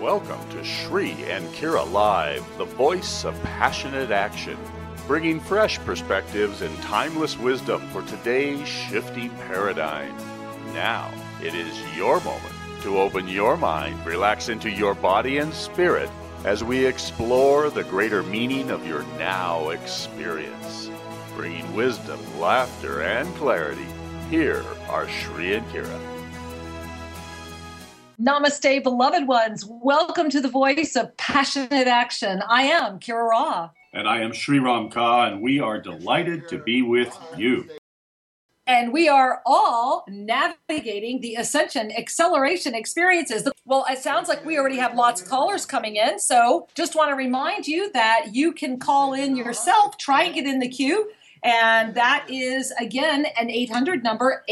Welcome to Shri and Kira Live, the voice of passionate action, bringing fresh perspectives and timeless wisdom for today's shifting paradigm. Now, it is your moment to open your mind, relax into your body and spirit as we explore the greater meaning of your now experience. Bringing wisdom, laughter, and clarity, here are Shri and Kira. Namaste, beloved ones. Welcome to the voice of passionate action. I am Kira Ra. And I am Sri Ram Ka, and we are delighted to be with you. And we are all navigating the ascension acceleration experiences. Well, it sounds like we already have lots of callers coming in. So just want to remind you that you can call in yourself, try and get in the queue. And that is, again, an 800 number,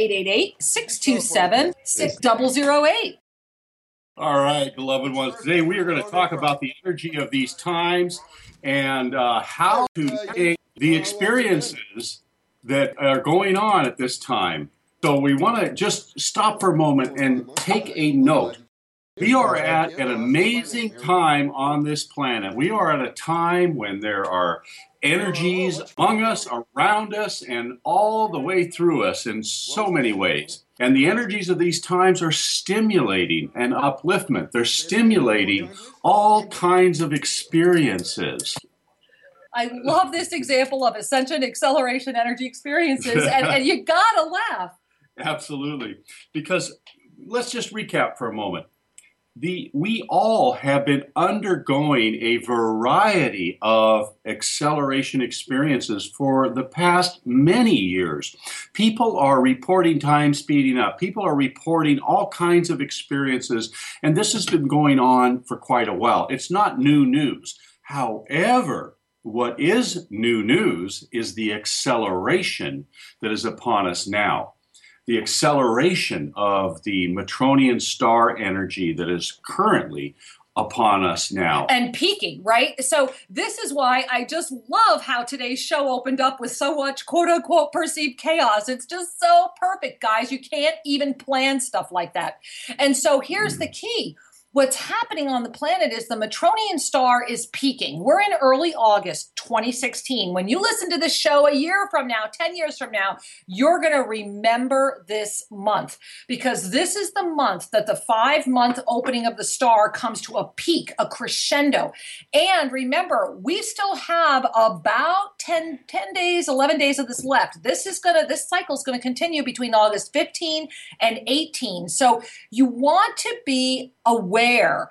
888-627-6008. All right, beloved ones. Today we are going to talk about the energy of these times and how to take the experiences that are going on at this time. So we want to just stop for a moment and take a note. We are at an amazing time on this planet. We are at a time when there are energies among us, around us, and all the way through us in so many ways. And the energies of these times are stimulating an upliftment. They're stimulating all kinds of experiences. I love this example of ascension, acceleration, energy experiences, and you gotta laugh. Absolutely. Because let's just recap for a moment. We all have been undergoing a variety of acceleration experiences for the past many years. People are reporting time speeding up. People are reporting all kinds of experiences, and this has been going on for quite a while. It's not new news. However, what is new news is the acceleration that is upon us now. The acceleration of the Matronian star energy that is currently upon us now. And peaking, right? So this is why I just love how today's show opened up with so much quote-unquote perceived chaos. It's just so perfect, guys. You can't even plan stuff like that. And so here's the key. What's happening on the planet is the Matronian star is peaking. We're in early August 2016. When you listen to this show a year from now, 10 years from now, you're going to remember this month because this is the month that the 5-month opening of the star comes to a peak, a crescendo. And remember, we still have about 10 days, 11 days of this left. This cycle is going to continue between August 15 and 18. So you want to be aware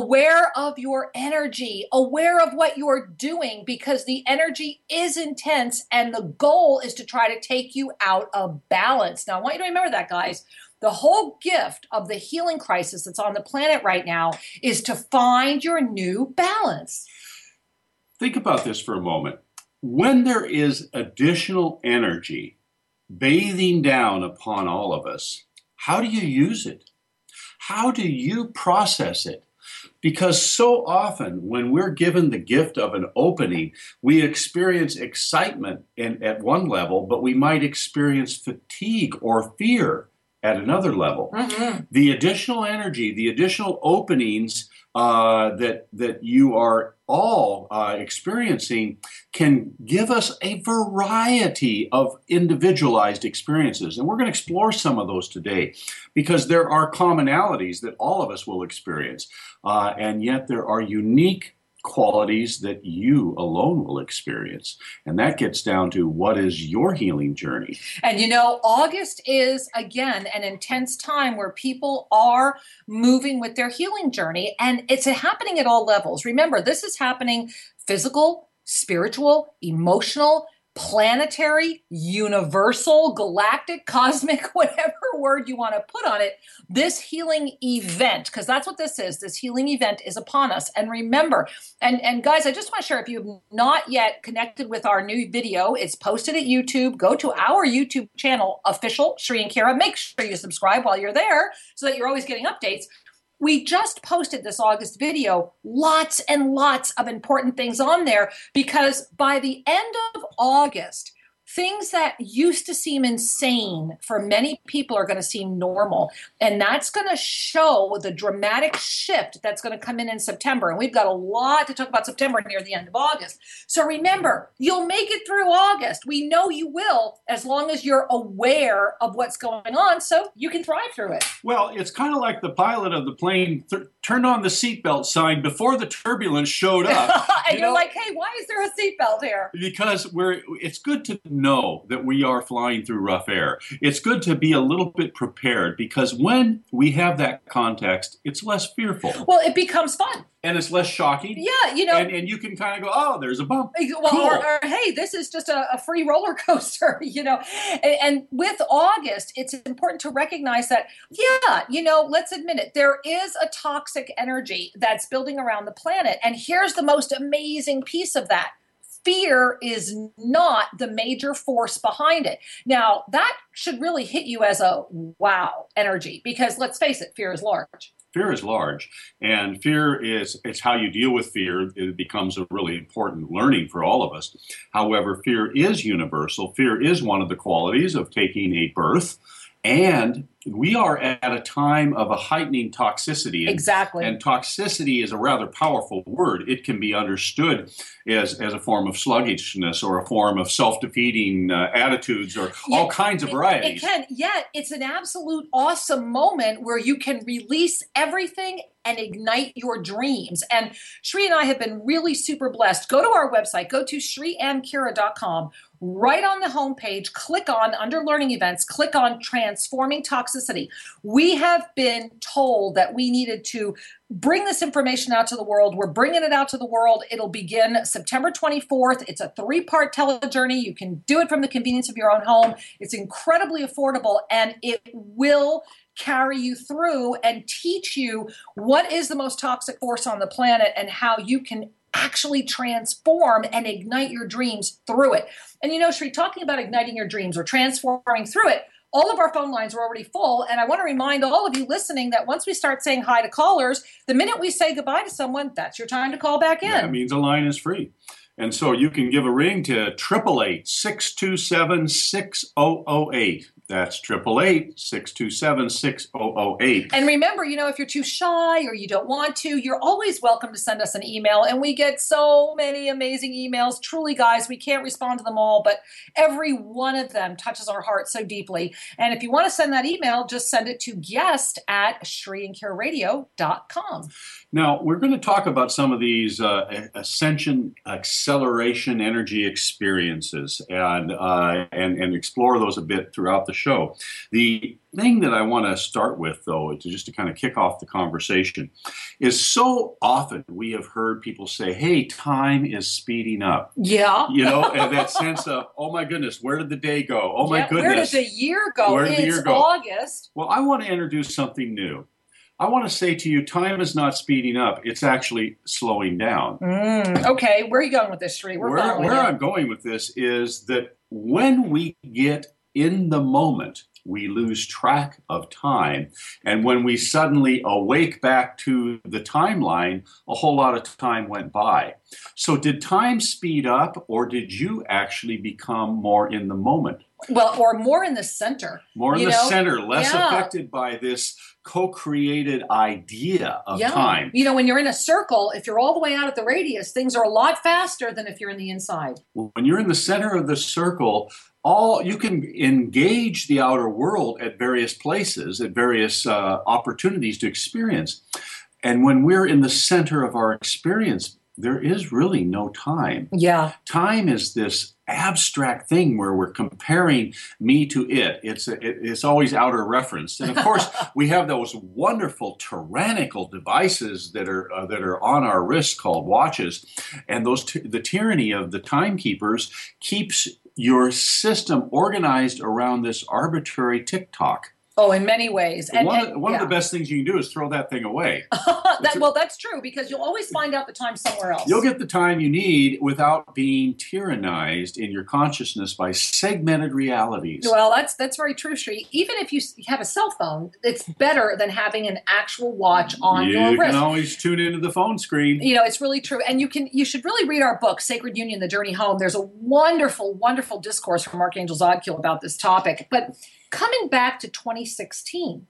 of your energy, aware of what you're doing because the energy is intense and the goal is to try to take you out of balance. Now, I want you to remember that, guys. The whole gift of the healing crisis that's on the planet right now is to find your new balance. Think about this for a moment. When there is additional energy bathing down upon all of us, how do you use it? How do you process it? Because so often when we're given the gift of an opening, we experience excitement at one level, but we might experience fatigue or fear at another level. Mm-hmm. The additional energy, the additional openings that you are all experiencing can give us a variety of individualized experiences. And we're going to explore some of those today because there are commonalities that all of us will experience. And yet there are unique qualities that you alone will experience. And that gets down to what is your healing journey. And you know, August is, again, an intense time where people are moving with their healing journey. And it's happening at all levels. Remember, this is happening physical, spiritual, emotional, planetary, universal, galactic, cosmic, whatever word you want to put on it, this healing event, because that's what this healing event is upon us. And remember, and guys, I just want to share, if you have not yet connected with our new video, it's posted at YouTube. Go to our YouTube channel, official Shri and Kira. Make sure you subscribe while you're there so that you're always getting updates. We just posted this August video, lots and lots of important things on there because by the end of August, things that used to seem insane for many people are going to seem normal. And that's going to show the dramatic shift that's going to come in September. And we've got a lot to talk about September near the end of August. So remember, you'll make it through August. We know you will, as long as you're aware of what's going on, so you can thrive through it. Well, it's kind of like the pilot of the plane turned on the seatbelt sign before the turbulence showed up. And you're like, hey, why is there a seatbelt here? Because it's good to know that we are flying through rough air. It's good to be a little bit prepared, because when we have that context, it's less fearful. Well, it becomes fun. And it's less shocking. Yeah, you know. And you can kind of go, oh, there's a bump. Well, cool. or hey, this is just a free roller coaster, you know. And with August, it's important to recognize that, yeah, you know, let's admit it, there is a toxic energy that's building around the planet. And here's the most amazing piece of that. Fear is not the major force behind it. Now, that should really hit you as a wow energy, because let's face it, fear is large. Fear is large, and it's how you deal with fear. It becomes a really important learning for all of us. However, fear is universal. Fear is one of the qualities of taking a birth, and we are at a time of a heightening toxicity. Exactly. And toxicity is a rather powerful word. It can be understood as a form of sluggishness or a form of self-defeating attitudes or all kinds of varieties. It can, yet it's an absolute awesome moment where you can release everything and ignite your dreams. And Shri and I have been really super blessed. Go to our website, go to shriandkira.com. Right on the homepage, click on, under learning events, click on transforming toxicity. We have been told that we needed to bring this information out to the world. We're bringing it out to the world. It'll begin September 24th. It's a 3-part telejourney. You can do it from the convenience of your own home. It's incredibly affordable, and it will carry you through and teach you what is the most toxic force on the planet and how you can actually transform and ignite your dreams through it. And you know, Shri, talking about igniting your dreams or transforming through it, all of our phone lines are already full. And I want to remind all of you listening that once we start saying hi to callers, the minute we say goodbye to someone, that's your time to call back in. That means a line is free. And so you can give a ring to 888-627-6008. That's 888-627-6008. And remember, you know, if you're too shy or you don't want to, you're always welcome to send us an email. And we get so many amazing emails. Truly, guys, we can't respond to them all, but every one of them touches our heart so deeply. And if you want to send that email, just send it to guest@shriandkiraradio.com. Now, we're going to talk about some of these ascension, acceleration, energy experiences and explore those a bit throughout the show. The thing that I want to start with, though, just to kind of kick off the conversation, is so often we have heard people say, hey, time is speeding up. Yeah. You know, and that sense of, oh, my goodness, where did the day go? Oh, my goodness. Where did the year go? Where did the year go? August. Well, I want to introduce something new. I want to say to you, time is not speeding up. It's actually slowing down. Okay, where are you going with this, Shri? Where I'm going with this is that when we get in the moment, we lose track of time. And when we suddenly awake back to the timeline, a whole lot of time went by. So did time speed up, or did you actually become more in the moment? Well, or more in the center. More in the center, less affected by this co-created idea of time. You know, when you're in a circle, if you're all the way out at the radius, things are a lot faster than if you're in the inside. When you're in the center of the circle, you can engage the outer world at various places, at various opportunities to experience. And when we're in the center of our experience, there is really no time. Yeah. Time is this abstract thing where we're comparing me to it. It's always outer reference. And of course, we have those wonderful tyrannical devices that are on our wrists called watches. And the tyranny of the timekeepers keeps your system organized around this arbitrary tick-tock. Oh, in many ways. And one of the best things you can do is throw that thing away. That's true, because you'll always find out the time somewhere else. You'll get the time you need without being tyrannized in your consciousness by segmented realities. Well, that's very true, Sri. Even if you have a cell phone, it's better than having an actual watch on your wrist. You can always tune into the phone screen. It's really true. And you should really read our book, Sacred Union, The Journey Home. There's a wonderful, wonderful discourse from Archangel Zadkiel about this topic. But coming back to 2016,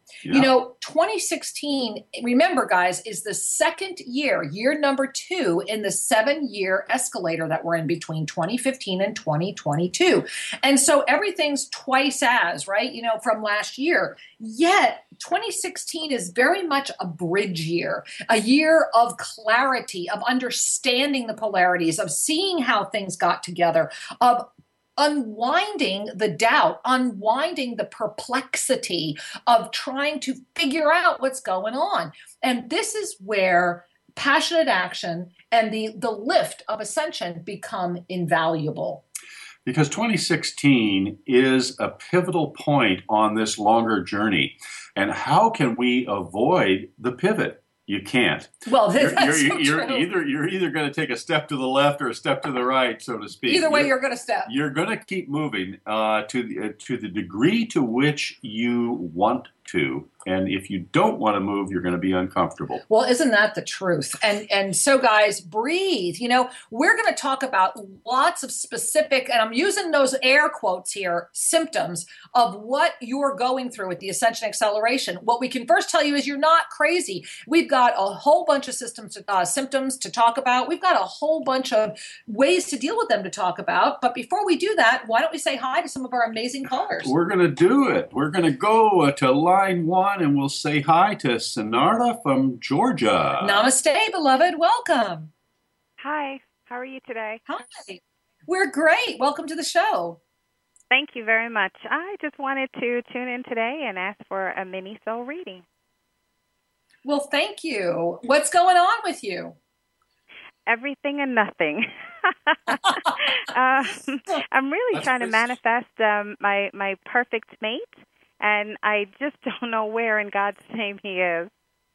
2016, remember, guys, is the second year number 2 in the 7-year escalator that we're in between 2015 and 2022. And so everything's twice as, right, from last year. Yet 2016 is very much a bridge year, a year of clarity, of understanding the polarities, of seeing how things got together, of unwinding the doubt, unwinding the perplexity of trying to figure out what's going on. And this is where passionate action and the lift of ascension become invaluable. Because 2016 is a pivotal point on this longer journey. And how can we avoid the pivot? You can't. Well, that's you're either going to take a step to the left or a step to the right, so to speak. Either way, you're going to step. You're going to keep moving to the degree to which you want to. And if you don't want to move, you're going to be uncomfortable. Well, isn't that the truth? And so, guys, breathe. We're going to talk about lots of specific, and I'm using those air quotes here, symptoms of what you're going through with the Ascension Acceleration. What we can first tell you is you're not crazy. We've got a whole bunch of symptoms to talk about. We've got a whole bunch of ways to deal with them to talk about. But before we do that, why don't we say hi to some of our amazing callers? We're going to do it. We're going to go to line 1. And we'll say hi to Sonarda from Georgia. Namaste, beloved. Welcome. Hi. How are you today? Hi. We're great. Welcome to the show. Thank you very much. I just wanted to tune in today and ask for a mini soul reading. Well, thank you. What's going on with you? Everything and nothing. I'm really trying to manifest my perfect mate. And I just don't know where in God's name he is.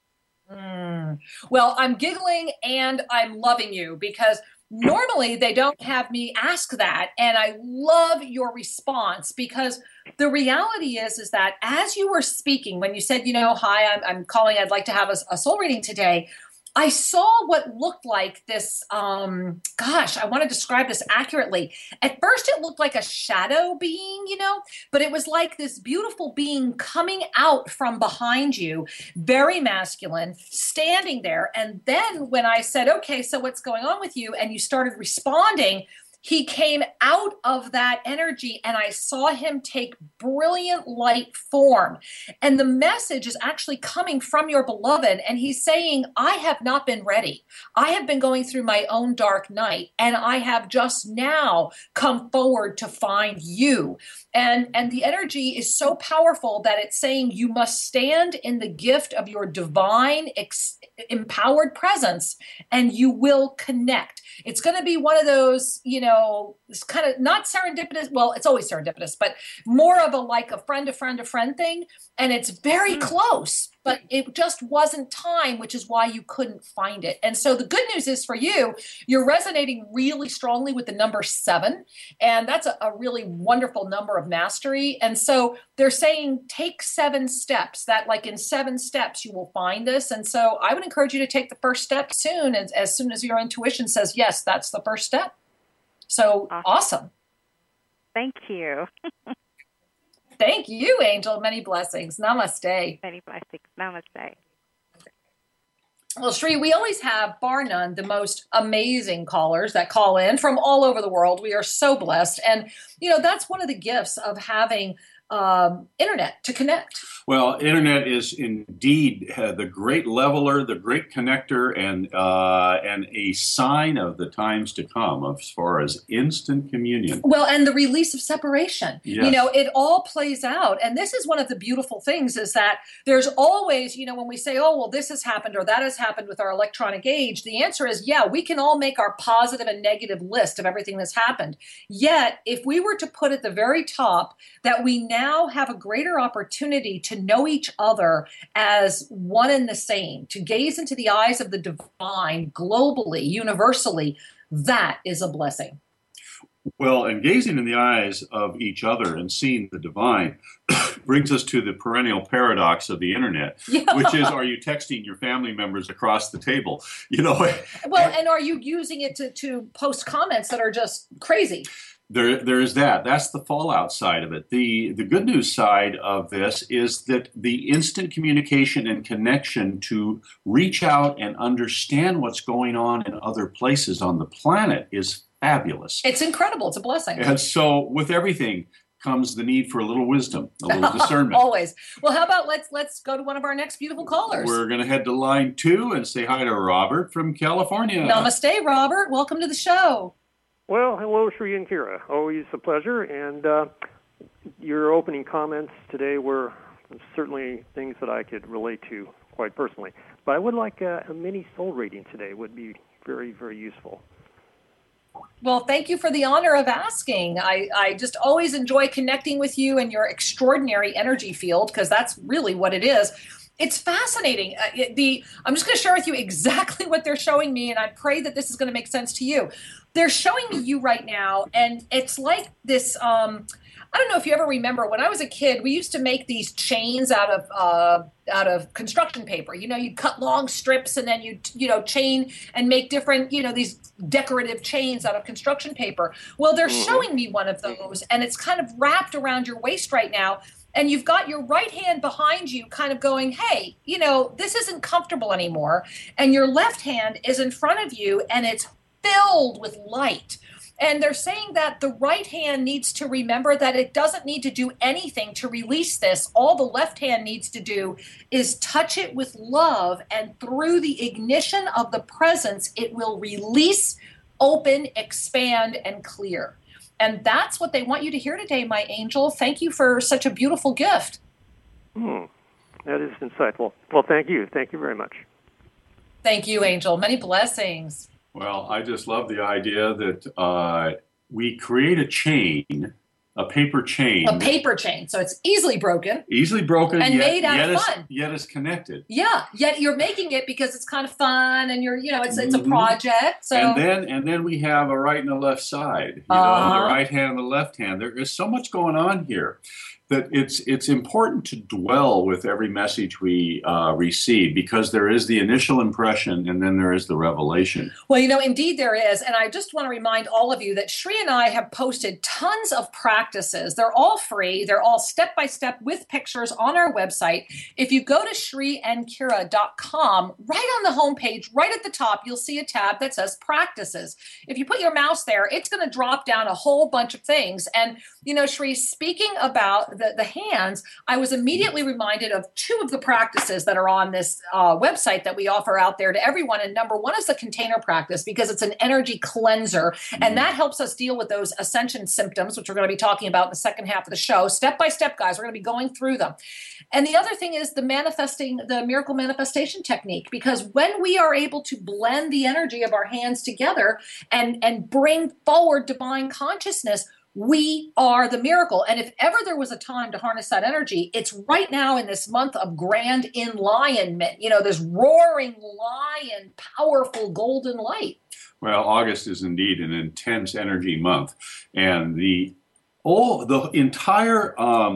Well, I'm giggling and I'm loving you because normally they don't have me ask that. And I love your response because the reality is that as you were speaking, when you said, hi, I'm calling, I'd like to have a soul reading today, I saw what looked like this, I want to describe this accurately. At first it looked like a shadow being, but it was like this beautiful being coming out from behind you, very masculine, standing there. And then when I said, okay, so what's going on with you? And you started responding, he came out of that energy and I saw him take brilliant light form. And the message is actually coming from your beloved. And he's saying, I have not been ready. I have been going through my own dark night and I have just now come forward to find you. And the energy is so powerful that it's saying you must stand in the gift of your divine empowered presence and you will connect. It's going to be one of those, it's kind of not serendipitous. Well, it's always serendipitous, but more of a friend thing. And it's very close, but it just wasn't time, which is why you couldn't find it. And so the good news is for you, you're resonating really strongly with the number 7. And that's a really wonderful number of mastery. And so they're saying take 7 steps, that like in 7 steps you will find this. And so I would encourage you to take the first step soon, as soon as your intuition says, yes, that's the first step. So awesome. Thank you. Thank you, Angel. Many blessings. Namaste. Many blessings. Namaste. Well, Sri, we always have, bar none, the most amazing callers that call in from all over the world. We are so blessed. And, that's one of the gifts of having internet to connect. Well, internet is indeed the great leveler, the great connector, and a sign of the times to come as far as instant communion. Well, and the release of separation. Yes. It all plays out. And this is one of the beautiful things is that there's always, when we say, oh, well, this has happened or that has happened with our electronic age, the answer is, yeah, we can all make our positive and negative list of everything that's happened. Yet, if we were to put at the very top that we now have a greater opportunity to know each other as one and the same, to gaze into the eyes of the divine globally, universally. That is a blessing. Well, and gazing in the eyes of each other and seeing the divine brings us to the perennial paradox of the internet, which is, are you texting your family members across the table? Well, and are you using it to post comments that are just crazy? There is that. That's the fallout side of it. The good news side of this is that the instant communication and connection to reach out and understand what's going on in other places on the planet is fabulous. It's incredible. It's a blessing. And so with everything comes the need for a little wisdom, a little discernment. Always. Well, how about let's go to one of our next beautiful callers. We're going to head to line 2 and say hi to Robert from California. Namaste, Robert. Welcome to the show. Well, hello, Sri and Kira. Always a pleasure. And your opening comments today were certainly things that I could relate to quite personally. But I would like a mini soul reading today. Would be very, very useful. Well, thank you for the honor of asking. I just always enjoy connecting with you and your extraordinary energy field, because that's really what it is. It's fascinating. I'm just going to share with you exactly what they're showing me, and I pray that this is going to make sense to you. They're showing me you right now, and it's like this. I don't know if you ever remember, when I was a kid, we used to make these chains out of construction paper. You'd cut long strips and then you'd chain and make different, these decorative chains out of construction paper. Well, they're showing me one of those, and it's kind of wrapped around your waist right now. And you've got your right hand behind you kind of going, hey, this isn't comfortable anymore. And your left hand is in front of you, and it's filled with light. And they're saying that the right hand needs to remember that it doesn't need to do anything to release this. All the left hand needs to do is touch it with love, and through the ignition of the presence, it will release, open, expand, and clear. And that's what they want you to hear today, my angel. Thank you for such a beautiful gift. That is insightful. Well, thank you. Thank you very much. Thank you, angel. Many blessings. Well, I just love the idea that we create a chain, a paper chain. A paper chain. So it's easily broken. And made out of fun. Yet it's connected. Yeah. Yet you're making it because it's kind of fun, and it's a project. So and then we have a right and a left side. The right hand and the left hand. There is so much going on here that it's important to dwell with every message we receive, because there is the initial impression and then there is the revelation. Well, indeed there is. And I just want to remind all of you that Sri and I have posted tons of practices. They're all free. They're all step-by-step with pictures on our website. If you go to SriandKira.com, right on the homepage, right at the top, you'll see a tab that says practices. If you put your mouse there, it's going to drop down a whole bunch of things. And, Sri, speaking about the hands, I was immediately reminded of two of the practices that are on this website that we offer out there to everyone. And number one is the container practice, because it's an energy cleanser, and that helps us deal with those ascension symptoms, which we're going to be talking about in the second half of the show. Step by step, guys, we're going to be going through them. And the other thing is the miracle manifestation technique, because when we are able to blend the energy of our hands together and bring forward divine consciousness, we are the miracle. And if ever there was a time to harness that energy, it's right now in this month of grand enlightenment, this roaring lion, powerful golden light. Well, August is indeed an intense energy month. And the entire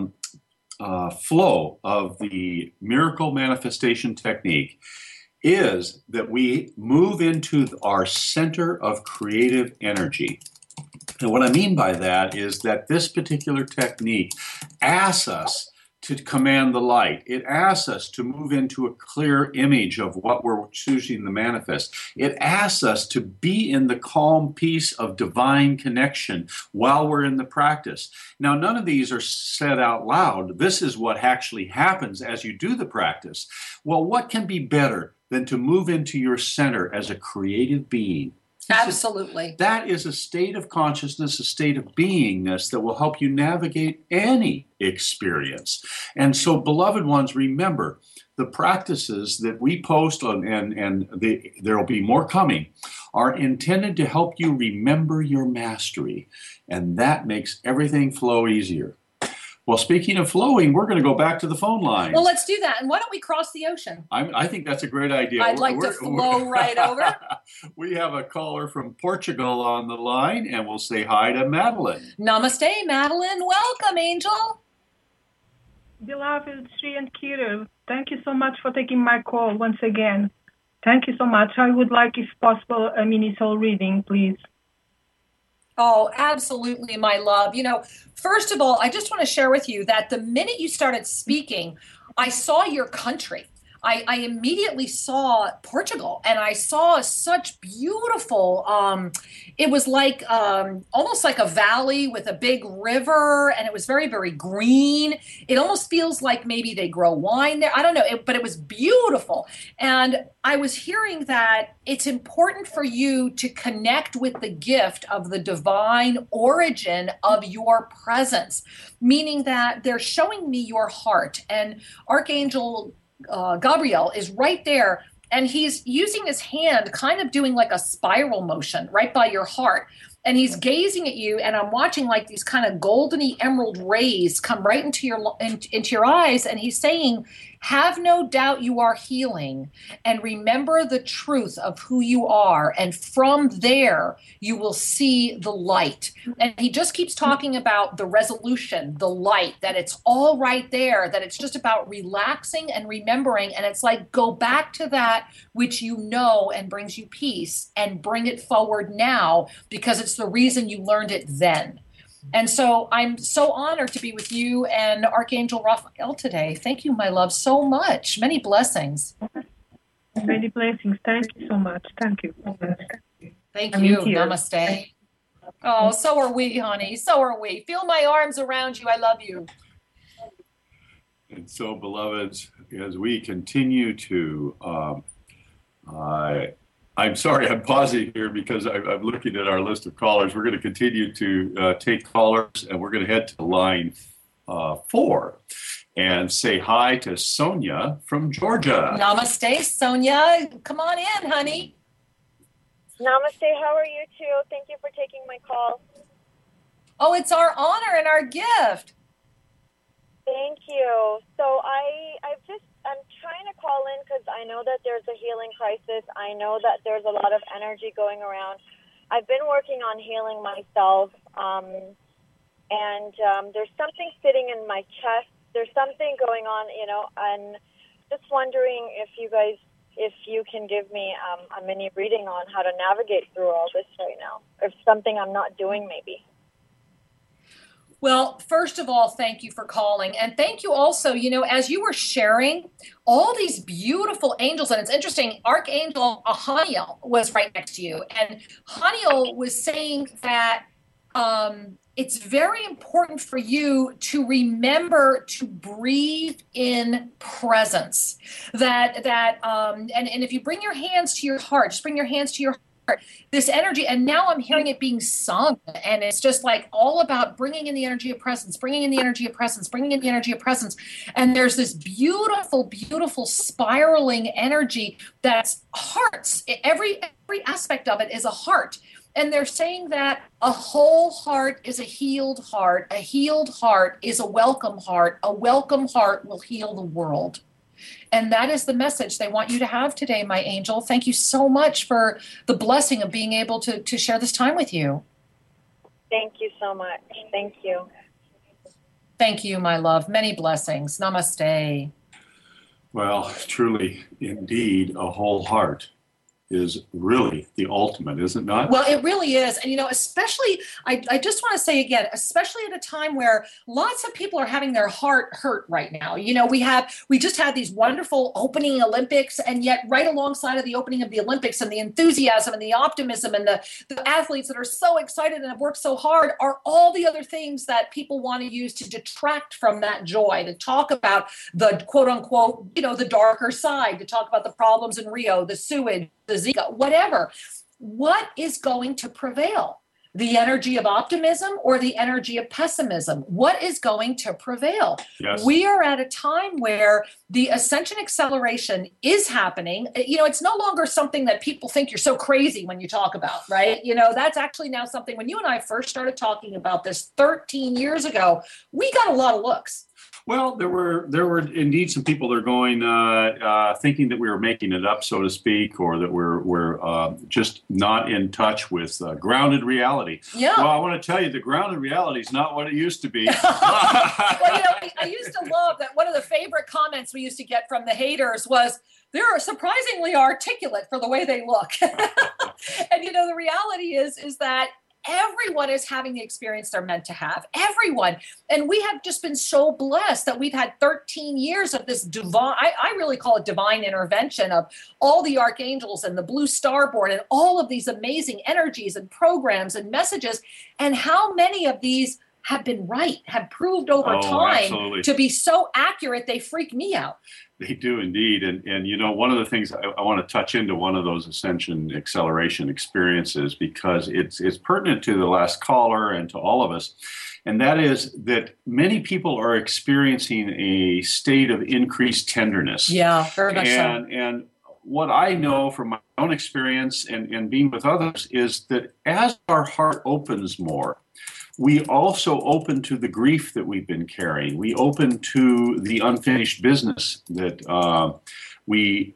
flow of the miracle manifestation technique is that we move into our center of creative energy. And what I mean by that is that this particular technique asks us to command the light. It asks us to move into a clear image of what we're choosing to manifest. It asks us to be in the calm peace of divine connection while we're in the practice. Now, none of these are said out loud. This is what actually happens as you do the practice. Well, what can be better than to move into your center as a creative being? Absolutely. That is a state of consciousness, a state of beingness that will help you navigate any experience. And so, beloved ones, remember, the practices that we post on, and there will be more coming, are intended to help you remember your mastery. And that makes everything flow easier. Well, speaking of flowing, we're going to go back to the phone line. Well, let's do that. And why don't we cross the ocean? I think that's a great idea. I'd like to flow right over. We have a caller from Portugal on the line, and we'll say hi to Madeline. Namaste, Madeline. Welcome, Angel. Beloved Sri and Kira, thank you so much for taking my call once again. Thank you so much. I would like, if possible, a mini soul reading, please. Oh, absolutely, my love. First of all, I just want to share with you that the minute you started speaking, I saw your country. I immediately saw Portugal, and I saw such beautiful, it was like almost like a valley with a big river, and it was very, very green. It almost feels like maybe they grow wine there. I don't know, but it was beautiful. And I was hearing that it's important for you to connect with the gift of the divine origin of your presence, meaning that they're showing me your heart. And Archangel Gabriel is right there, and he's using his hand, kind of doing like a spiral motion right by your heart. And he's gazing at you, and I'm watching like these kind of goldeny emerald rays come right into your eyes. And he's saying, have no doubt you are healing, and remember the truth of who you are. And from there, you will see the light. And he just keeps talking about the resolution, the light, that it's all right there, that it's just about relaxing and remembering. And it's like, go back to that which you know and brings you peace, and bring it forward now, because it's the reason you learned it then. And so I'm so honored to be with you and Archangel Raphael today. Thank you, my love, so much. Many blessings. Many blessings. Thank you so much. Thank you. Thank you. Namaste. Oh, so are we, honey. So are we. Feel my arms around you. I love you. And so, beloveds, as we continue to I'm sorry, I'm pausing here because I'm looking at our list of callers. We're going to continue to take callers, and we're going to head to line 4 and say hi to Sonia from Georgia. Namaste, Sonia. Come on in, honey. Namaste. How are you two? Thank you for taking my call. Oh, it's our honor and our gift. Thank you. So I'm trying to call in because I know that there's a healing crisis. I know that there's a lot of energy going around. I've been working on healing myself, and there's something sitting in my chest. There's something going on, and just wondering if you can give me a mini reading on how to navigate through all this right now, or something I'm not doing maybe. Well, first of all, thank you for calling. And thank you also, as you were sharing all these beautiful angels, and it's interesting, Archangel Haniel was right next to you. And Haniel was saying that it's very important for you to remember to breathe in presence. And if you bring your hands to your heart, just bring your hands to your heart, this energy, and now I'm hearing it being sung, and it's just like all about bringing in the energy of presence, bringing in the energy of presence, bringing in the energy of presence. And there's this beautiful, beautiful spiraling energy that's hearts. Every aspect of it is a heart. And they're saying that a whole heart is a healed heart is a welcome heart will heal the world. And that is the message they want you to have today, my angel. Thank you so much for the blessing of being able to share this time with you. Thank you so much. Thank you. Thank you, my love. Many blessings. Namaste. Well, truly, indeed, a whole heart is really the ultimate, is it not? Well, it really is. And, especially, I just want to say again, especially at a time where lots of people are having their heart hurt right now. We just had these wonderful opening Olympics, and yet right alongside of the opening of the Olympics and the enthusiasm and the optimism and the athletes that are so excited and have worked so hard are all the other things that people want to use to detract from that joy, to talk about the quote unquote, the darker side, to talk about the problems in Rio, the sewage, the Zika, whatever. What is going to prevail? The energy of optimism or the energy of pessimism? What is going to prevail? Yes. We are at a time where the ascension acceleration is happening. You know, it's no longer something that people think you're so crazy when you talk about, right? You know, that's actually now something, when you and I first started talking about this 13 years ago, we got a lot of looks. Well, there were indeed some people that are going thinking that we were making it up, so to speak, or that we're just not in touch with grounded reality. Yeah. Well, I want to tell you, the grounded reality is not what it used to be. Well, you know, I used to love that one of the favorite comments we used to get from the haters was, they're surprisingly articulate for the way they look. And, you know, the reality is that everyone is having the experience they're meant to have. Everyone. And we have just been so blessed that we've had 13 years of this divine, I really call it divine intervention, of all the archangels and the blue starboard and all of these amazing energies and programs and messages. And how many of these have been right, have proved over time absolutely. To be so accurate, they freak me out. They do indeed. And you know, one of the things I want to touch into one of those ascension acceleration experiences, because it's pertinent to the last caller and to all of us. And that is that many people are experiencing a state of increased tenderness. Yeah, very much so. And what I know from my own experience and being with others is that as our heart opens more, we also open to the grief that we've been carrying. We open to the unfinished business that we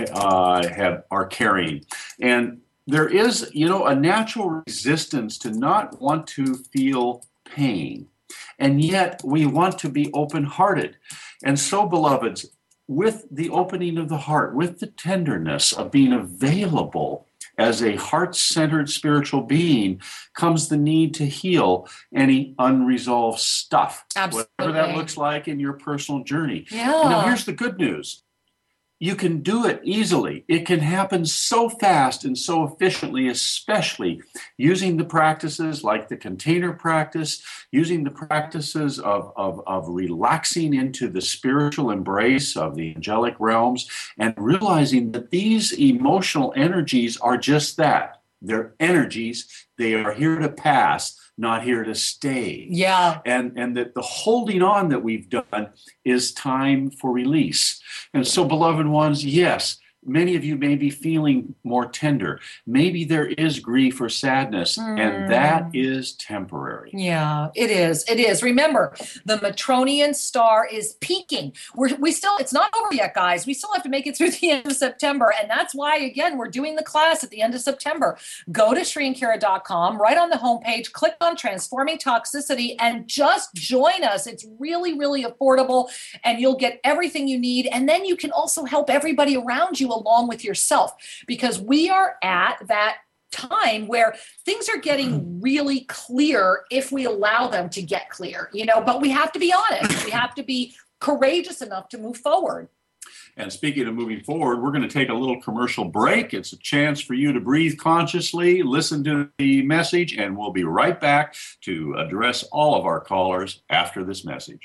are carrying. And there is, you know, a natural resistance to not want to feel pain. And yet we want to be open-hearted. And so, beloveds, with the opening of the heart, with the tenderness of being available as a heart-centered spiritual being, comes the need to heal any unresolved stuff. Absolutely. Whatever that looks like in your personal journey. Yeah. Now, here's the good news. You can do it easily. It can happen so fast and so efficiently, especially using the practices like the container practice, using the practices of relaxing into the spiritual embrace of the angelic realms, and realizing that these emotional energies are just that. They're energies. They are here to pass, not here to stay. Yeah. And that the holding on that we've done is time for release. And so, beloved ones, yes, many of you may be feeling more tender. Maybe there is grief or sadness, and that is temporary. Yeah, it is. It is. Remember, the Matronian star is peaking. It's not over yet, guys. We still have to make it through the end of September. And that's why, again, we're doing the class at the end of September. Go to ShriandKira.com, right on the homepage, click on Transforming Toxicity, and just join us. It's really, really affordable, and you'll get everything you need. And then you can also help everybody around you along with yourself, because we are at that time where things are getting really clear if we allow them to get clear, you know, but we have to be honest. We have to be courageous enough to move forward. And speaking of moving forward, we're going to take a little commercial break. It's a chance for you to breathe consciously, listen to the message, and we'll be right back to address all of our callers after this message.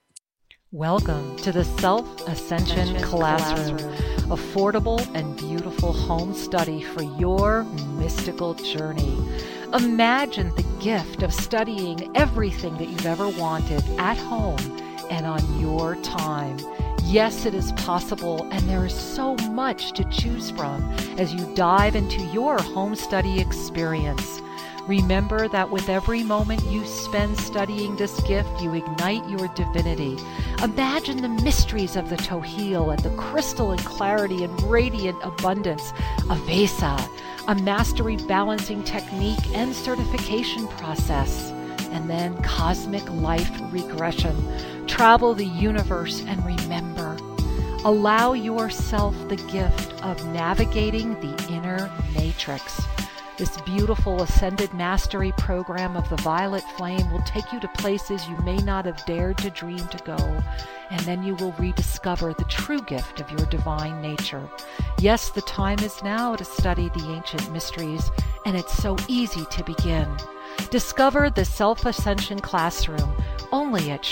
Welcome to the Self-Ascension Classroom, affordable and beautiful home study for your mystical journey. Imagine the gift of studying everything that you've ever wanted at home and on your time. Yes, it is possible, and there is so much to choose from as you dive into your home study experience. Remember that with every moment you spend studying this gift, you ignite your divinity. Imagine the mysteries of the Tohil and the crystalline clarity and radiant abundance of Vesa, a mastery balancing technique and certification process, and then cosmic life regression. Travel the universe and remember. Allow yourself the gift of navigating the inner matrix. This beautiful Ascended Mastery program of the Violet Flame will take you to places you may not have dared to dream to go, and then you will rediscover the true gift of your divine nature. Yes, the time is now to study the ancient mysteries, and it's so easy to begin. Discover the Self-Ascension Classroom only at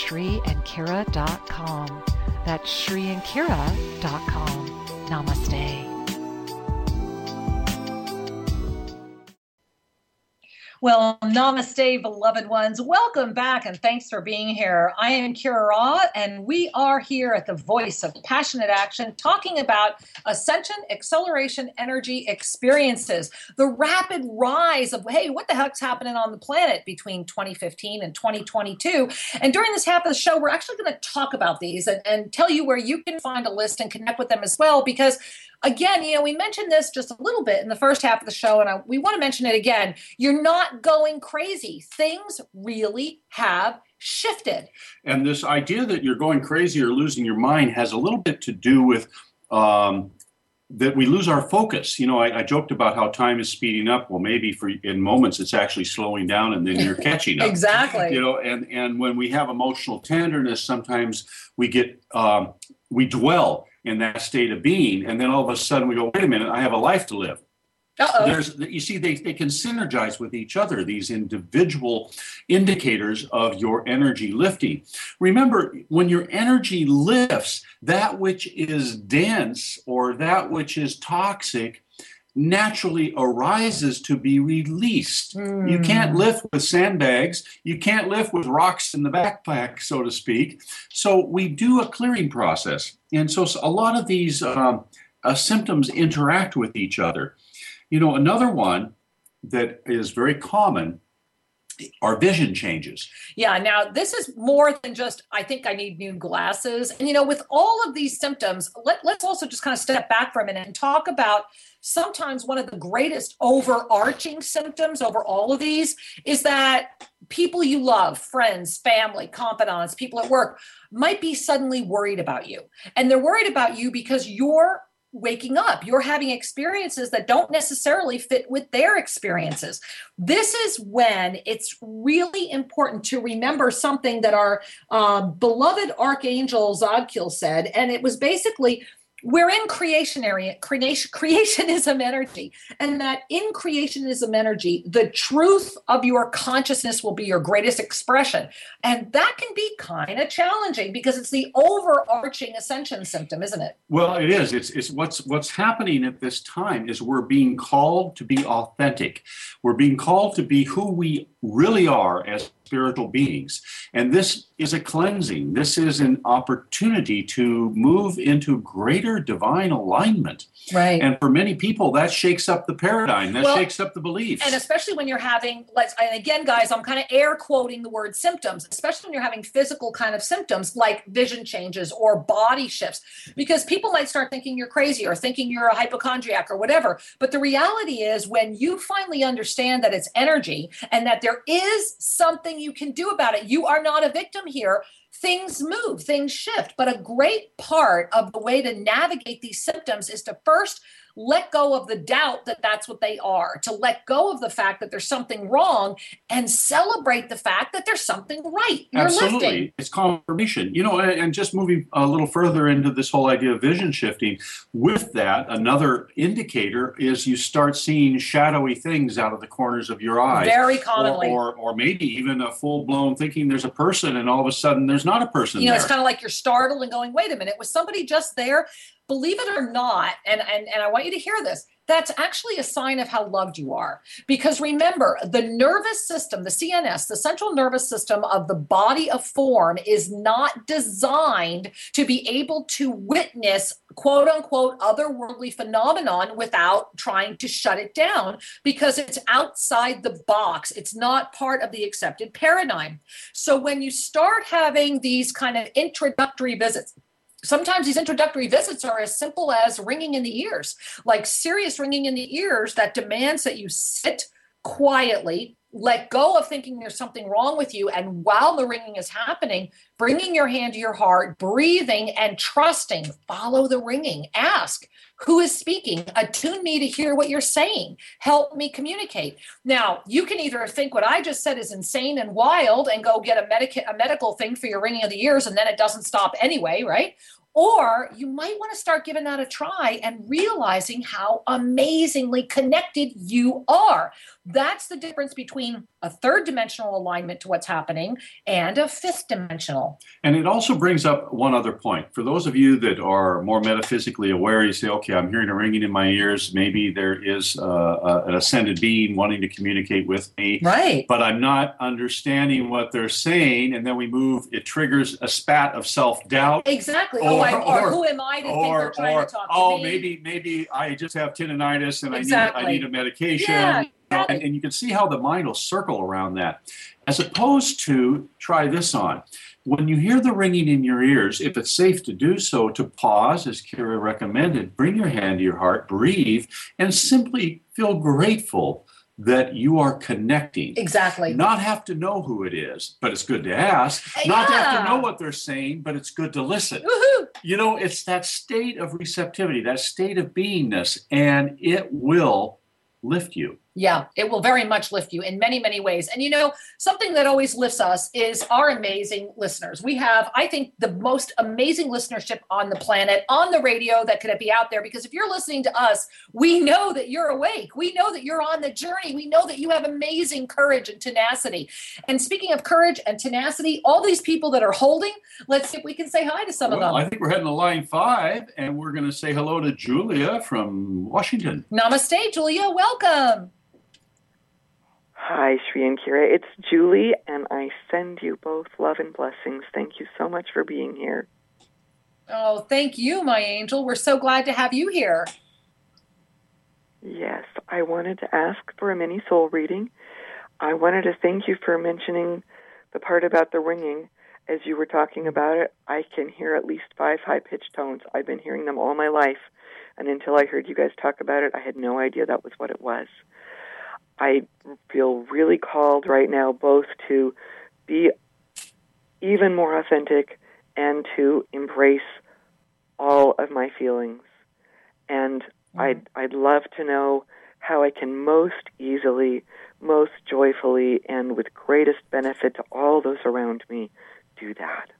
ShriandKira.com. That's ShriandKira.com. Namaste. Well, namaste, beloved ones. Welcome back and thanks for being here. I am Kira Ra, and we are here at the Voice of Passionate Action talking about ascension, acceleration, energy experiences, the rapid rise of, hey, what the heck's happening on the planet between 2015 and 2022. And during this half of the show, we're actually going to talk about these and tell you where you can find a list and connect with them as well, because again, we mentioned this just a little bit in the first half of the show, and we want to mention it again. You're not going crazy. Things really have shifted. And this idea that you're going crazy or losing your mind has a little bit to do with that we lose our focus. I joked about how time is speeding up. Well, maybe in moments it's actually slowing down, and then you're catching up. Exactly. And when we have emotional tenderness, sometimes we dwell in that state of being, and then all of a sudden we go, wait a minute, I have a life to live. You see, they can synergize with each other, these individual indicators of your energy lifting. Remember, when your energy lifts, that which is dense or that which is toxic naturally arises to be released. You can't lift with sandbags. You can't lift with rocks in the backpack, so to speak. So we do a clearing process. And so a lot of these symptoms interact with each other. Another one that is very common are vision changes. Yeah, now this is more than just, I think I need new glasses. And, with all of these symptoms, let's also just kind of step back for a minute and talk about sometimes one of the greatest overarching symptoms over all of these is that people you love, friends, family, confidants, people at work might be suddenly worried about you. And they're worried about you because you're waking up. You're having experiences that don't necessarily fit with their experiences. This is when it's really important to remember something that our beloved Archangel Zadkiel said, and it was basically, we're in creationism energy, and that in creationism energy, the truth of your consciousness will be your greatest expression. And that can be kind of challenging because it's the overarching ascension symptom, isn't it? Well, it is. It's what's happening at this time is we're being called to be authentic. We're being called to be who we really are as spiritual beings. And this is a cleansing. This is an opportunity to move into greater divine alignment. Right. And for many people, that shakes up the paradigm. That shakes up the beliefs. And especially when you're having, and again, guys, I'm kind of air quoting the word symptoms, especially when you're having physical kind of symptoms like vision changes or body shifts, because people might start thinking you're crazy or thinking you're a hypochondriac or whatever. But the reality is when you finally understand that it's energy and that there is something you can do about it, you are not a victim here. Things move, things shift. But a great part of the way to navigate these symptoms is to first let go of the doubt that that's what they are, to let go of the fact that there's something wrong and celebrate the fact that there's something right. You're Absolutely. lifting. It's confirmation. And just moving a little further into this whole idea of vision shifting, with that, another indicator is you start seeing shadowy things out of the corners of your eyes. Very commonly. Or maybe even a full-blown thinking there's a person and all of a sudden there's not a person there. It's kind of like you're startled and going, wait a minute, was somebody just there? Believe it or not, and I want you to hear this, that's actually a sign of how loved you are. Because remember, the nervous system, the CNS, the central nervous system of the body of form is not designed to be able to witness quote unquote otherworldly phenomenon without trying to shut it down because it's outside the box. It's not part of the accepted paradigm. So when you start having these kind of introductory visits, sometimes these introductory visits are as simple as ringing in the ears, like serious ringing in the ears that demands that you sit quietly, let go of thinking there's something wrong with you. And while the ringing is happening, bringing your hand to your heart, breathing and trusting, follow the ringing, ask, who is speaking? Attune me to hear what you're saying. Help me communicate. Now, you can either think what I just said is insane and wild and go get a medical thing for your ringing of the ears and then it doesn't stop anyway, right? Or you might want to start giving that a try and realizing how amazingly connected you are. That's the difference between a third dimensional alignment to what's happening and a fifth dimensional. And it also brings up one other point. For those of you that are more metaphysically aware, you say, okay, I'm hearing a ringing in my ears. Maybe there is an ascended being wanting to communicate with me. Right. But I'm not understanding what they're saying. And then we move, it triggers a spat of self-doubt. Exactly. Or who am I to think they're trying to talk to me? Maybe I just have tinnitus and exactly. I need a medication. Yeah. And you can see how the mind will circle around that. As opposed to, try this on. When you hear the ringing in your ears, if it's safe to do so, to pause, as Kira recommended, bring your hand to your heart, breathe, and simply feel grateful that you are connecting. Exactly. Not have to know who it is, but it's good to ask. Not to have to know what they're saying, but it's good to listen. Woohoo! You know, it's that state of receptivity, that state of beingness, and it will lift you. Yeah, it will very much lift you in many, many ways. And, you know, something that always lifts us is our amazing listeners. We have, I think, the most amazing listenership on the planet, on the radio that could be out there. Because if you're listening to us, we know that you're awake. We know that you're on the journey. We know that you have amazing courage and tenacity. And speaking of courage and tenacity, all these people that are holding, let's see if we can say hi to some of them. I think we're heading to line 5, and we're going to say hello to Julia from Washington. Namaste, Julia. Welcome. Hi, Shri and Kira. It's Julie, and I send you both love and blessings. Thank you so much for being here. Oh, thank you, my angel. We're so glad to have you here. Yes, I wanted to ask for a mini soul reading. I wanted to thank you for mentioning the part about the ringing. As you were talking about it, I can hear at least 5 high-pitched tones. I've been hearing them all my life, and until I heard you guys talk about it, I had no idea that was what it was. I feel really called right now both to be even more authentic and to embrace all of my feelings. And I'd love to know how I can most easily, most joyfully, and with greatest benefit to all those around me do that.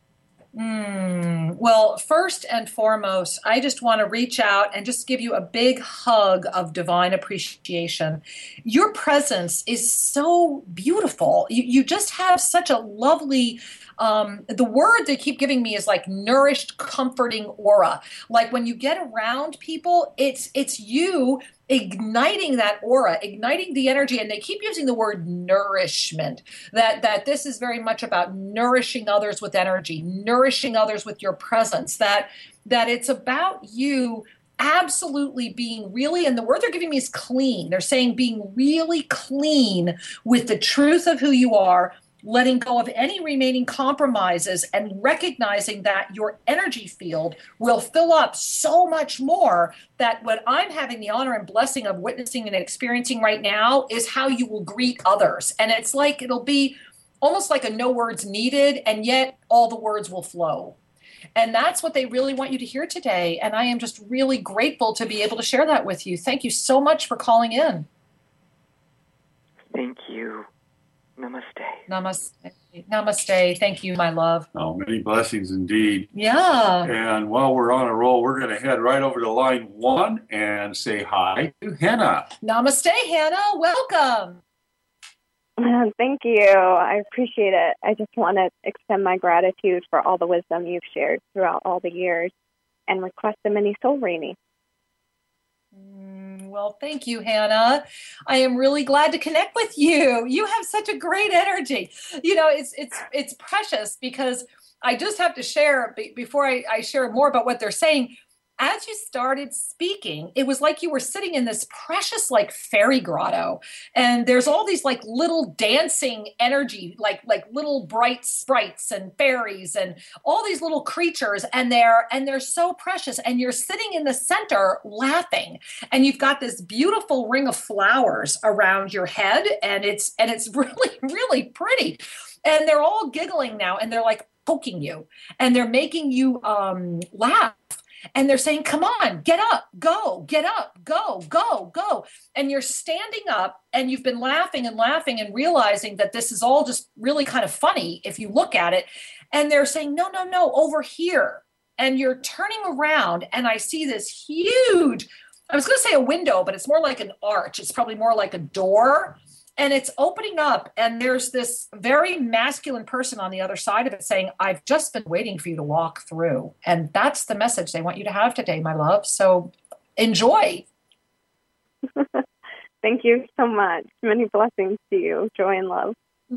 Well, first and foremost, I just want to reach out and just give you a big hug of divine appreciation. Your presence is so beautiful. You just have such a lovely, the word they keep giving me is like nourished, comforting aura. Like when you get around people, it's you igniting that aura, igniting the energy, and they keep using the word nourishment, that this is very much about nourishing others with energy, nourishing others with your presence, that it's about you absolutely being really, and the word they're giving me is clean. They're saying being really clean with the truth of who you are, letting go of any remaining compromises and recognizing that your energy field will fill up so much more that what I'm having the honor and blessing of witnessing and experiencing right now is how you will greet others. And it's like, it'll be almost like a no words needed, and yet all the words will flow. And that's what they really want you to hear today. And I am just really grateful to be able to share that with you. Thank you so much for calling in. Thank you. Namaste. Namaste. Namaste. Thank you, my love. Oh, many blessings indeed. Yeah. And while we're on a roll, we're going to head right over to line 1 and say hi to Hannah. Namaste, Hannah. Welcome. Thank you. I appreciate it. I just want to extend my gratitude for all the wisdom you've shared throughout all the years and request a mini soul reading. Well, thank you, Hannah. I am really glad to connect with you. You have such a great energy. You know, it's precious because I just have to share before I share more about what they're saying. As you started speaking, it was like you were sitting in this precious like fairy grotto, and there's all these like little dancing energy, like little bright sprites and fairies and all these little creatures, and they're so precious. And you're sitting in the center laughing, and you've got this beautiful ring of flowers around your head, and it's really, really pretty. And they're all giggling now, and they're like poking you, and they're making you laugh. And they're saying, come on, get up, go, get up, go, go, go. And you're standing up and you've been laughing and realizing that this is all just really kind of funny if you look at it. And they're saying, no, over here. and you're turning around, and I see this huge, I was going to say a window, but it's more like an arch. It's probably more like a door. And it's opening up, and there's this very masculine person on the other side of it saying, I've just been waiting for you to walk through. And that's the message they want you to have today, my love. So enjoy. Thank you so much. Many blessings to you. Joy and love.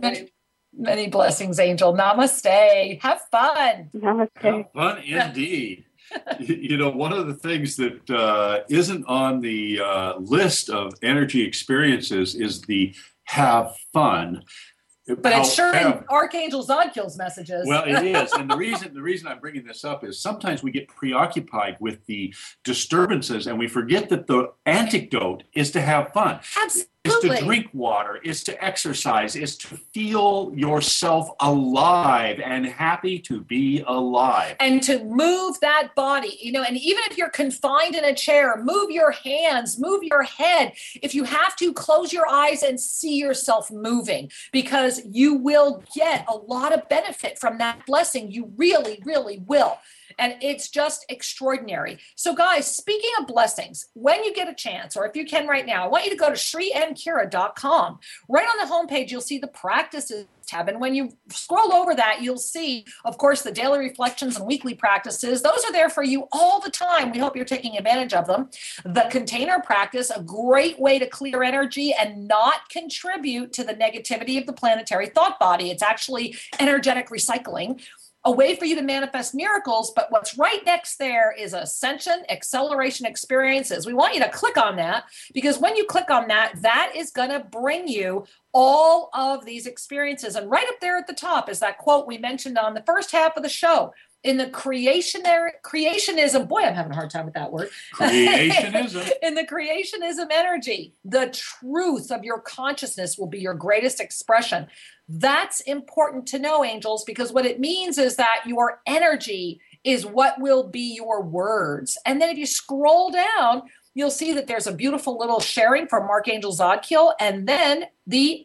Many blessings, Angel. Namaste. Have fun. Namaste. Have fun indeed. You know, one of the things that isn't on the list of energy experiences is the have fun. But it's sure in Archangel Zodkiel's messages. Well, it is. And the reason I'm bringing this up is sometimes we get preoccupied with the disturbances and we forget that the antidote is to have fun. Absolutely. Is to drink water, is to exercise, is to feel yourself alive and happy to be alive. And to move that body, you know, and even if you're confined in a chair, move your hands, move your head. If you have to, close your eyes and see yourself moving, because you will get a lot of benefit from that blessing. You really, really will. And it's just extraordinary. So guys, speaking of blessings, when you get a chance, or if you can right now, I want you to go to ShriandKira.com. Right on the homepage, you'll see the practices tab. And when you scroll over that, you'll see, of course, the daily reflections and weekly practices. Those are there for you all the time. We hope you're taking advantage of them. The container practice, a great way to clear energy and not contribute to the negativity of the planetary thought body. It's actually energetic recycling. A way for you to manifest miracles, but what's right next there is Ascension Acceleration Experiences. We want you to click on that, because when you click on that, that is going to bring you all of these experiences. And right up there at the top is that quote we mentioned on the first half of the show. In the creationism, boy, I'm having a hard time with that word. Creationism. In the creationism energy, the truth of your consciousness will be your greatest expression. That's important to know, angels, because what it means is that your energy is what will be your words. And then if you scroll down, you'll see that there's a beautiful little sharing from Archangel Zodkiel, and then the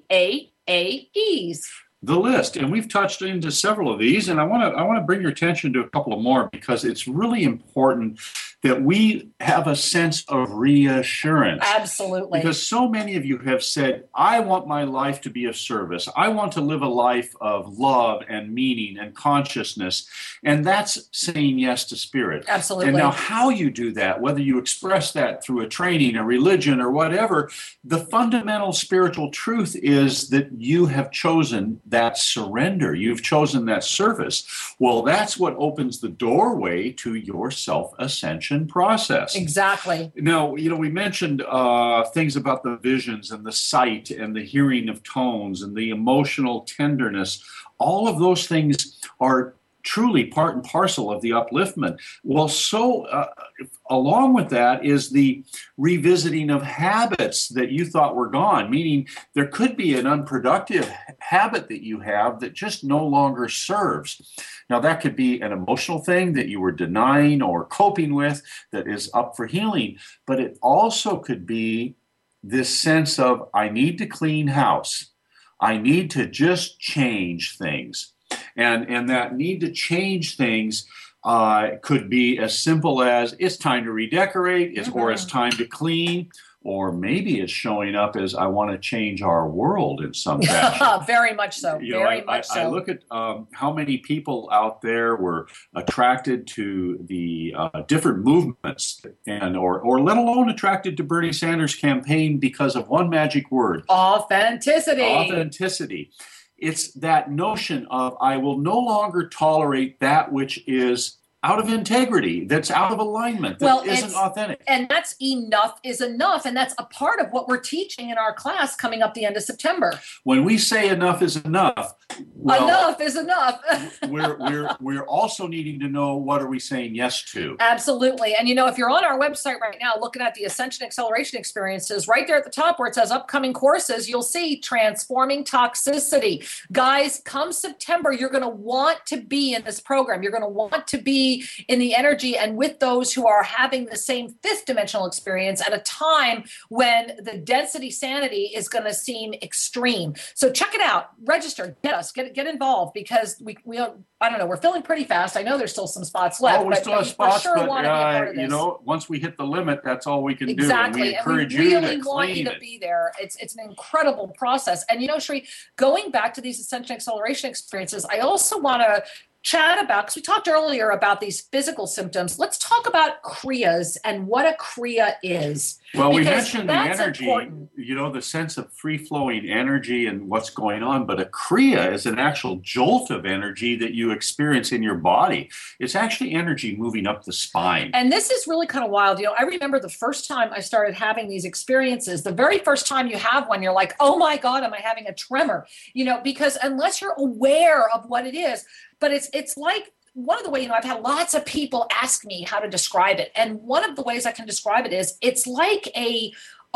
AAEs. The list, and we've touched into several of these, and I want to bring your attention to a couple of more, because it's really important that we have a sense of reassurance. Absolutely. Because so many of you have said, I want my life to be of service. I want to live a life of love and meaning and consciousness. And that's saying yes to spirit. Absolutely. And now how you do that, whether you express that through a training, a religion, or whatever, the fundamental spiritual truth is that you have chosen that surrender. You've chosen that service. Well, that's what opens the doorway to your self-ascension process. Exactly. Now, you know, we mentioned things about the visions and the sight and the hearing of tones and the emotional tenderness. All of those things are truly part and parcel of the upliftment. Well, so along with that is the revisiting of habits that you thought were gone, meaning there could be an unproductive habit that you have that just no longer serves. Now, that could be an emotional thing that you were denying or coping with that is up for healing, but it also could be this sense of, I need to clean house. I need to just change things. And that need to change things could be as simple as it's time to redecorate, or it's time to clean, or maybe it's showing up as I want to change our world in some fashion. Very much so. Very much so. I look at how many people out there were attracted to the different movements, and or let alone attracted to Bernie Sanders' campaign because of one magic word: authenticity. Authenticity. It's that notion of, I will no longer tolerate that which is out of integrity, that's out of alignment, that isn't authentic. And that's enough is enough. And that's a part of what we're teaching in our class coming up the end of September. When we say enough is enough, well, enough is enough. we're also needing to know, what are we saying yes to? Absolutely. And you know, if you're on our website right now looking at the Ascension Acceleration Experiences, right there at the top where it says upcoming courses, you'll see Transforming Toxicity. Guys, come September, you're going to want to be in this program. You're going to want to be be in the energy and with those who are having the same fifth dimensional experience at a time when the density sanity is going to seem extreme. So check it out, register, get involved, because we I don't know, we're filling pretty fast. I know there's still some spots left. We still have spots, sure but you know, once we hit the limit, that's all we can do. And we encourage we really you to want you to be there. It's an incredible process. And you know, Sheree, going back to these ascension acceleration experiences, I also want to chat about, because we talked earlier about these physical symptoms. Let's talk about Kriyas and what a Kriya is. Well, we mentioned the energy, important. You know, the sense of free-flowing energy and what's going on, but a Kriya is an actual jolt of energy that you experience in your body. It's actually energy moving up the spine. And this is really kind of wild. You know, I remember the first time I started having these experiences, the very first time you have one, you're like, oh my God, am I having a tremor? You know, because unless you're aware of what it is, but it's like, one of the ways, you know, I've had lots of people ask me how to describe it. And one of the ways I can describe it is it's like a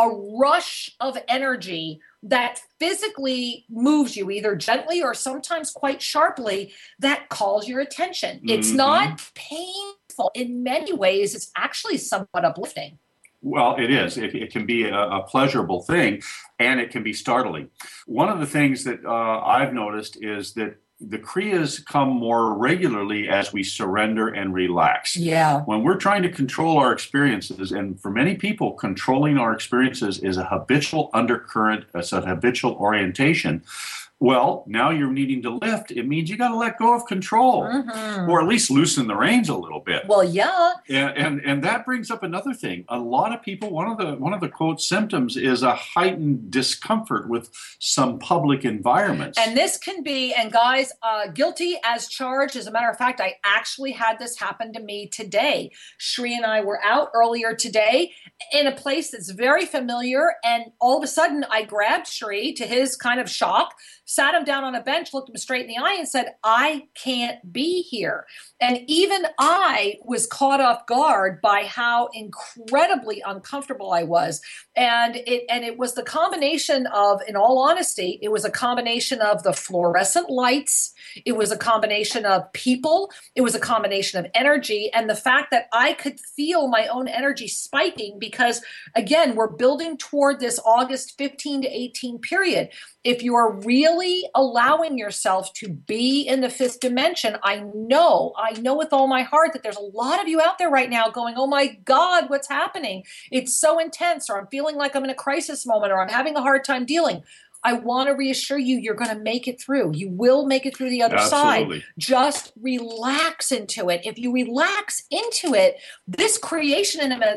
rush of energy that physically moves you either gently or sometimes quite sharply that calls your attention. It's not painful. In many ways, it's actually somewhat uplifting. Well, it is. It can be a pleasurable thing, and it can be startling. One of the things that I've noticed is that the Kriyas come more regularly as we surrender and relax. Yeah. When we're trying to control our experiences, and for many people, controlling our experiences is a habitual undercurrent, it's a habitual orientation. Well, now you're needing to lift. It means you got to let go of control, or at least loosen the reins a little bit. Well, yeah. And that brings up another thing. A lot of people, one of the quote symptoms is a heightened discomfort with some public environments. And this can be, and guys, guilty as charged. As a matter of fact, I actually had this happen to me today. Sheree and I were out earlier today in a place that's very familiar, and all of a sudden I grabbed Sheree, to his kind of shock, sat him down on a bench, looked him straight in the eye and said, I can't be here. And even I was caught off guard by how incredibly uncomfortable I was. And it was the combination of, in all honesty, it was a combination of the fluorescent lights. It was a combination of people. It was a combination of energy, and the fact that I could feel my own energy spiking because, again, we're building toward this August 15 to 18 period. If you are really allowing yourself to be in the fifth dimension, I know with all my heart that there's a lot of you out there right now going, oh my God, what's happening? It's so intense, or I'm feeling like I'm in a crisis moment, or I'm having a hard time dealing. I want to reassure you, you're going to make it through. You will make it through the other side. Just relax into it. If you relax into it, this creation of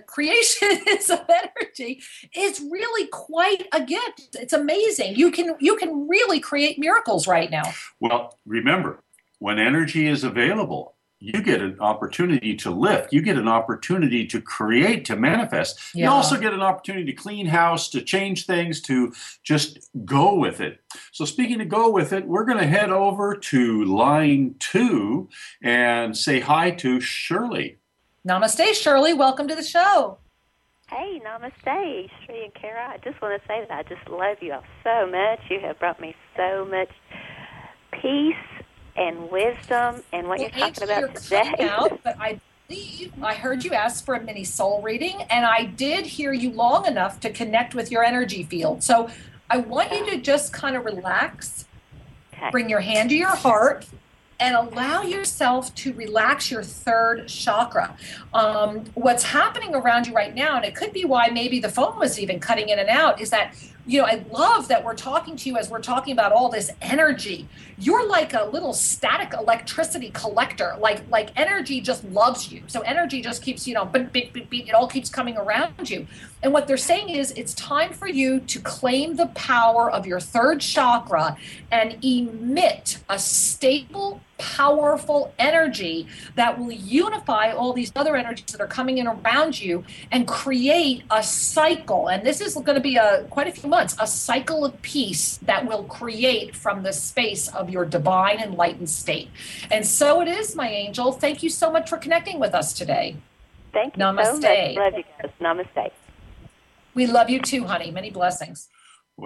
energy is really quite a gift. It's amazing. You can really create miracles right now. Well, remember, when energy is available, you get an opportunity to lift. You get an opportunity to create, to manifest. Yeah. You also get an opportunity to clean house, to change things, to just go with it. So speaking of go with it, we're going to head over to line 2 and say hi to Shirley. Namaste, Shirley. Welcome to the show. Hey, namaste, Sheree and Kara. I just want to say that I just love you all so much. You have brought me so much peace and wisdom and what you're talking about today. But I believe I heard you ask for a mini soul reading, and I did hear you long enough to connect with your energy field. So I want you to just kind of relax, bring your hand to your heart, and allow yourself to relax your third chakra. What's happening around you right now, and it could be why maybe the phone was even cutting in and out, is that, you know, I love that we're talking to you as we're talking about all this energy. You're like a little static electricity collector. Like energy just loves you. So energy just keeps, you know, it all keeps coming around you. And what they're saying is it's time for you to claim the power of your third chakra and emit a stable, powerful energy that will unify all these other energies that are coming in around you and create a cycle. And this is going to be quite a few months, a cycle of peace that will create from the space of your divine enlightened state. And so it is, my angel. Thank you so much for connecting with us today. Thank you Namaste. so much. Love you guys. Namaste. We love you too, honey. Many blessings. Well,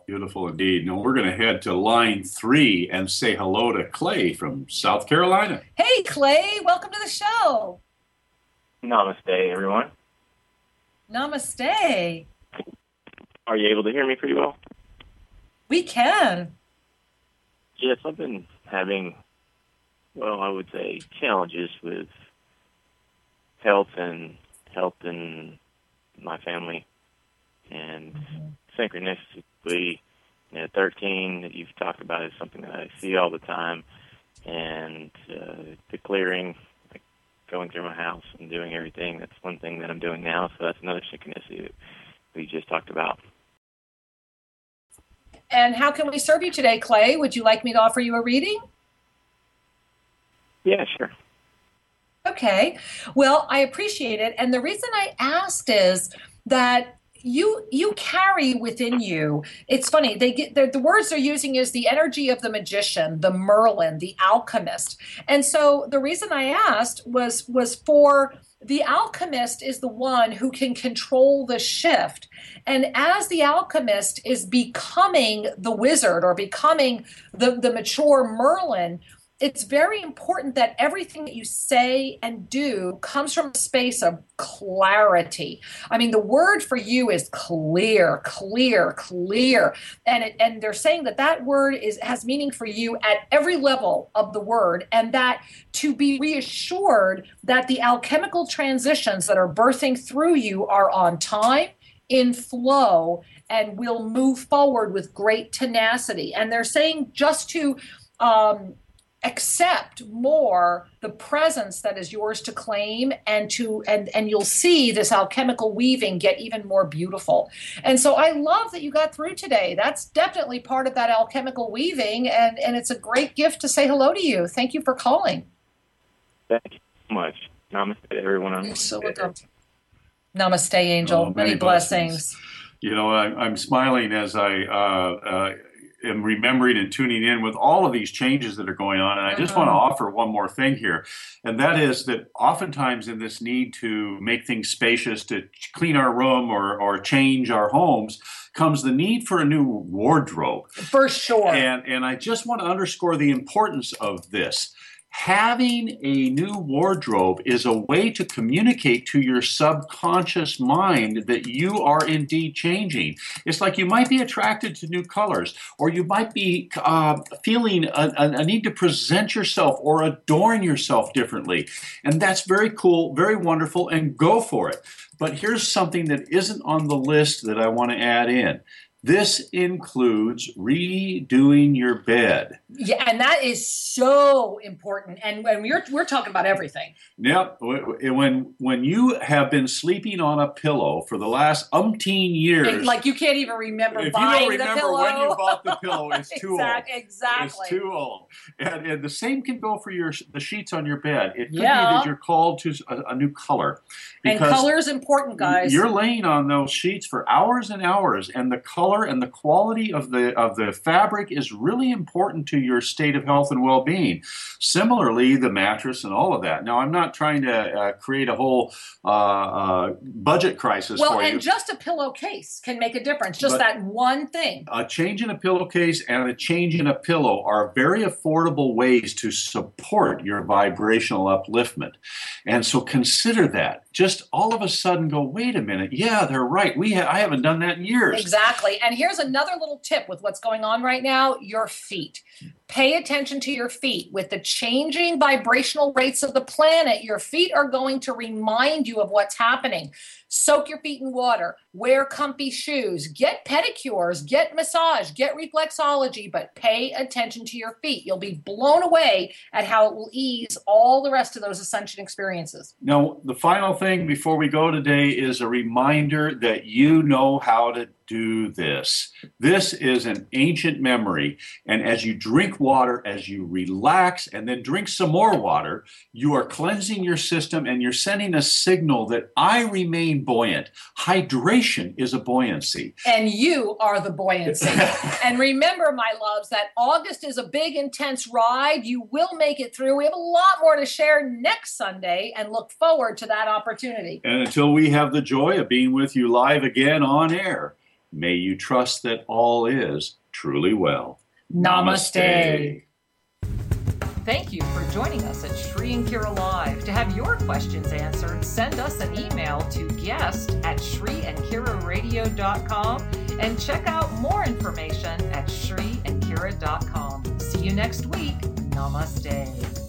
Beautiful indeed. Now we're going to head to line 3 and say hello to Clay from South Carolina. Hey, Clay. Welcome to the show. Namaste, everyone. Namaste. Are you able to hear me pretty well? We can. Yes, I've been having, well, I would say challenges with health and my family. And synchronistically, 13 that you've talked about is something that I see all the time. And the clearing, like going through my house and doing everything, that's one thing that I'm doing now. So that's another synchronicity that we just talked about. And how can we serve you today, Clay? Would you like me to offer you a reading? Yeah, sure. Okay. Well, I appreciate it. And the reason I asked is that you carry within you, it's funny, the words they're using is the energy of the magician, the Merlin, the alchemist. And so the reason I asked was for the alchemist is the one who can control the shift. And as the alchemist is becoming the wizard or becoming the mature Merlin, it's very important that everything that you say and do comes from a space of clarity. I mean, the word for you is clear, clear, clear. And they're saying that word has meaning for you at every level of the word, and that to be reassured that the alchemical transitions that are birthing through you are on time, in flow, and will move forward with great tenacity. And they're saying just to accept more the presence that is yours to claim, and you'll see this alchemical weaving get even more beautiful. And so I love that you got through today. That's definitely part of that alchemical weaving, and it's a great gift to say hello to you. Thank you for calling. Thank you so much. Namaste, everyone. You're so welcome. Namaste, Angel. Many blessings. You know, I'm smiling as I am remembering and tuning in with all of these changes that are going on. And I just want to offer one more thing here. And that is that oftentimes in this need to make things spacious, to clean our room or change our homes, comes the need for a new wardrobe. For sure. And I just want to underscore the importance of this. Having a new wardrobe is a way to communicate to your subconscious mind that you are indeed changing. It's like you might be attracted to new colors, or you might be feeling a need to present yourself or adorn yourself differently. And that's very cool, very wonderful, and go for it. But here's something that isn't on the list that I want to add in. This includes redoing your bed. Yeah, and that is so important. And when we're talking about everything. Yep. When you have been sleeping on a pillow for the last umpteen years. Like you can't even remember if buying you don't remember the pillow. when you bought the pillow, it's too old. Exactly. It's too old. And the same can go for the sheets on your bed. It could be that you're called to a new color. And color is important, guys. You're laying on those sheets for hours and hours, and the color and the quality of the fabric is really important to your state of health and well-being. Similarly, the mattress and all of that. Now, I'm not trying to create a whole budget crisis for you. Well, and just a pillowcase can make a difference. Just that one thing. A change in a pillowcase and a change in a pillow are very affordable ways to support your vibrational upliftment. And so consider that. Just all of a sudden go, wait a minute. Yeah, they're right. I haven't done that in years. Exactly. And here's another little tip with what's going on right now, your feet. Pay attention to your feet. With the changing vibrational rates of the planet, your feet are going to remind you of what's happening. Soak your feet in water. Wear comfy shoes. Get pedicures. Get massage. Get reflexology. But pay attention to your feet. You'll be blown away at how it will ease all the rest of those ascension experiences. Now, the final thing before we go today is a reminder that you know how to do this. This is an ancient memory. And as you drink water, as you relax, and then drink some more water, you are cleansing your system and you're sending a signal that I remain buoyant. Hydration is a buoyancy. And you are the buoyancy. And remember, my loves, that August is a big, intense ride. You will make it through. We have a lot more to share next Sunday and look forward to that opportunity. And until we have the joy of being with you live again on air, May you trust that all is truly well. Namaste. Thank you for joining us at Shri and Kira Live. To have your questions answered, send us an email to guest@shriandkiraradio.com and check out more information at shriandkira.com. See you next week. Namaste.